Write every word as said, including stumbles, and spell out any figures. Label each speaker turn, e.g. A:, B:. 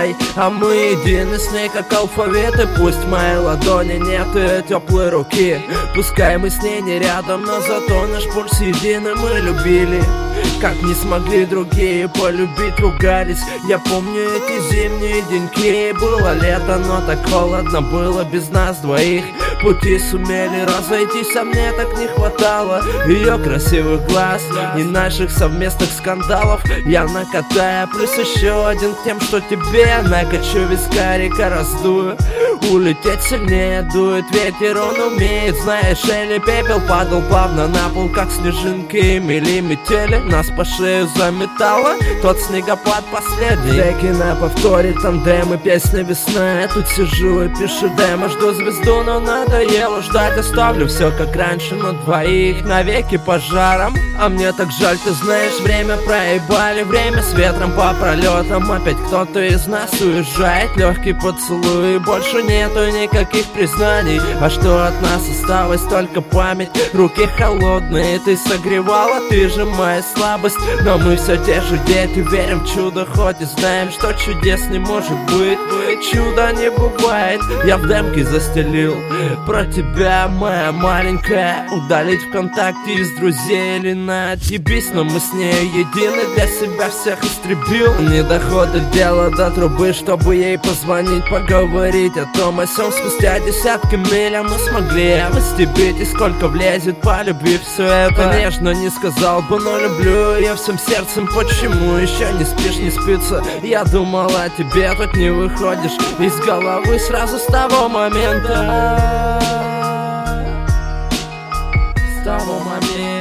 A: дай. А мы едины с ней, как алфавит. И пусть в моей ладони нет ее теплой руки, пускай мы с ней не рядом, но зато наш пульс единый. Мы любили, как не смогли другие полюбить, ругались. Я помню эти зимние деньки. Было лето, но так холодно было без нас двоих. Пути сумели разойтись, а мне так не хватало ее красивых глаз и наших совместных скандалов. Я накатаю, плюс еще один к тем, что тебе накачу вискарика, раздую. Улететь сильнее дует ветер, он умеет, знаешь, или пепел падал плавно на пол, как снежинки, мели метели. Нас по шею заметало, тот снегопад последний. Треки на повторе, тандем и песня весна. Я тут сижу и пишу демо, жду звезду, но надоело ждать. Оставлю все как раньше, но двоих навеки пожаром. А мне так жаль, ты знаешь, время проебали, время с ветром по пролетам. Опять кто-то из нас уезжает, легкий поцелуй, больше нету никаких признаний. А что от нас осталось? Только память, руки холодные. Ты согревала, ты же моя слабость. Но мы все те же дети, верим в чудо, хоть и знаем, что чудес не может быть. Чуда не бывает. Я в демке застелил про тебя, моя маленькая. Удалить ВКонтакте из друзей или на отъебись, но мы с ней едины, для себя всех истребил. Не доходит дело до трубы, чтобы ей позвонить, поговорить о том о сём. Спустя десятки миль, а мы смогли растебить. И сколько влезет по любви все это. Нежно не сказал бы, но люблю ее всем сердцем. Почему еще не спишь, не спится? Я думал о тебе, тут не выходишь из головы сразу с того момента. С того момента.